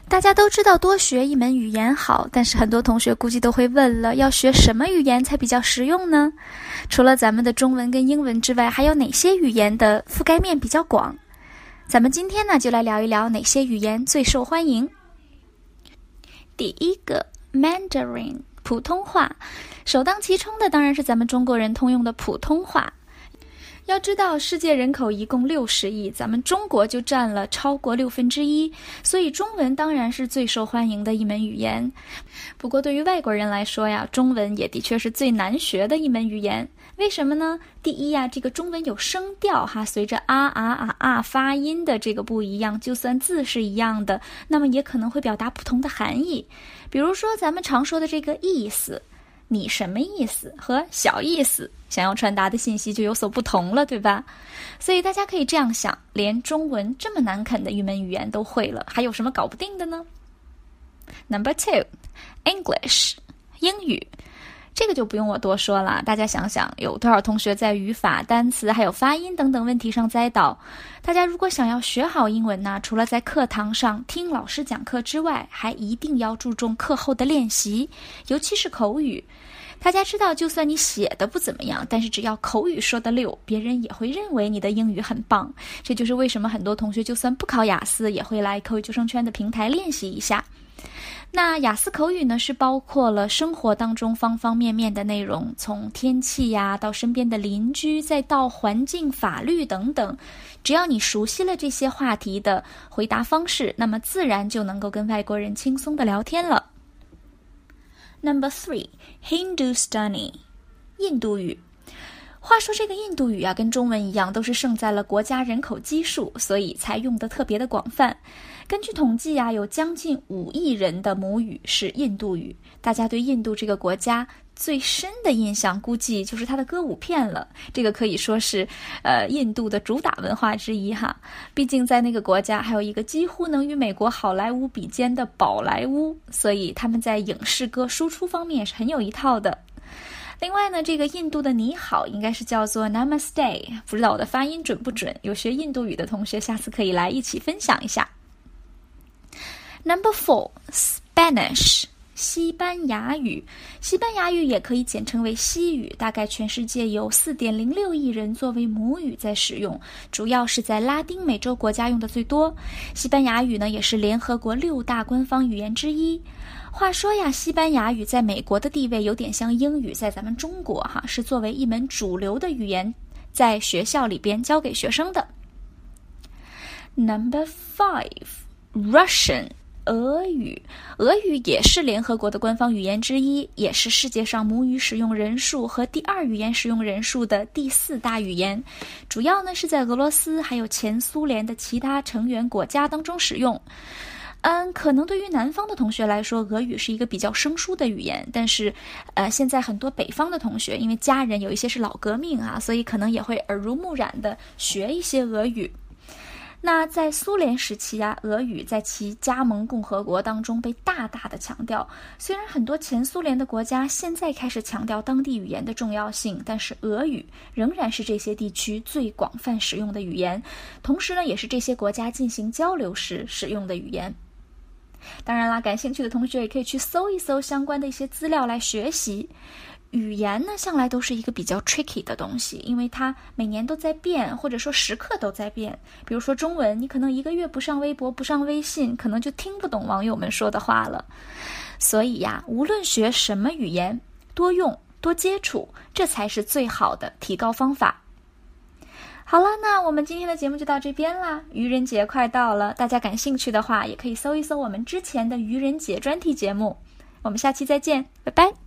大家都知道多学一门语言好，但是很多同学估计都会问了，要学什么语言才比较实用呢？除了咱们的中文跟英文之外，还有哪些语言的覆盖面比较广？咱们今天呢，就来聊一聊哪些语言最受欢迎。第一个 Mandarin 普通话，首当其冲的当然是咱们中国人通用的普通话。要知道世界人口一共60亿，咱们中国就占了超过1/6，所以中文当然是最受欢迎的一门语言。不过对于外国人来说呀，中文也的确是最难学的一门语言。为什么呢？第一呀，这个中文有声调哈，随着啊发音的这个不一样，就算字是一样的，那么也可能会表达不同的含义。比如说咱们常说的这个意思，你什么意思和小意思想要传达的信息就有所不同了，对吧？所以大家可以这样想，连中文这么难啃的一门语言都会了，还有什么搞不定的呢？ Number 2 English 英语，这个就不用我多说了，大家想想有多少同学在语法、单词还有发音等等问题上栽倒。大家如果想要学好英文呢，除了在课堂上听老师讲课之外，还一定要注重课后的练习，尤其是口语。大家知道，就算你写的不怎么样，但是只要口语说得溜，别人也会认为你的英语很棒。这就是为什么很多同学就算不考雅思，也会来口语救生圈的平台练习一下。那雅思口语呢，是包括了生活当中方方面面的内容，从天气呀，到身边的邻居，再到环境、法律等等。只要你熟悉了这些话题的回答方式，那么自然就能够跟外国人轻松的聊天了。Number 3 Hindustani 印度语。话说这个印度语啊，跟中文一样，都是胜在了国家人口基数，所以才用得特别的广泛。根据统计啊，有将近5亿人的母语是印度语。大家对印度这个国家最深的印象，估计就是它的歌舞片了。这个可以说是印度的主打文化之一哈。毕竟在那个国家还有一个几乎能与美国好莱坞比肩的宝莱坞，所以他们在影视歌输出方面也是很有一套的。另外呢，这个印度的你好应该是叫做 Namaste， 不知道我的发音准不准，有学印度语的同学下次可以来一起分享一下。Number 4 Spanish 西班牙语。西班牙语也可以简称为西语，大概全世界有 4.06 亿人作为母语在使用，主要是在拉丁美洲国家用的最多。西班牙语呢，也是联合国6大官方语言之一。话说呀，西班牙语在美国的地位有点像英语在咱们中国哈，是作为一门主流的语言在学校里边教给学生的。Number 5 Russian俄语。俄语也是联合国的官方语言之一，也是世界上母语使用人数和第2语言使用人数的第4大语言，主要呢是在俄罗斯还有前苏联的其他成员国家当中使用。可能对于南方的同学来说，俄语是一个比较生疏的语言，但是现在很多北方的同学，因为家人有一些是老革命啊，所以可能也会耳濡目染的学一些俄语。那在苏联时期啊，俄语在其加盟共和国当中被大大的强调。虽然很多前苏联的国家现在开始强调当地语言的重要性，但是俄语仍然是这些地区最广泛使用的语言，同时呢，也是这些国家进行交流时使用的语言。当然啦，感兴趣的同学也可以去搜一搜相关的一些资料来学习。语言呢，向来都是一个比较 tricky 的东西，因为它每年都在变，或者说时刻都在变。比如说中文，你可能1个月不上微博不上微信，可能就听不懂网友们说的话了。所以呀，无论学什么语言，多用多接触，这才是最好的提高方法。好了，那我们今天的节目就到这边啦。愚人节快到了，大家感兴趣的话，也可以搜一搜我们之前的愚人节专题节目。我们下期再见，拜拜。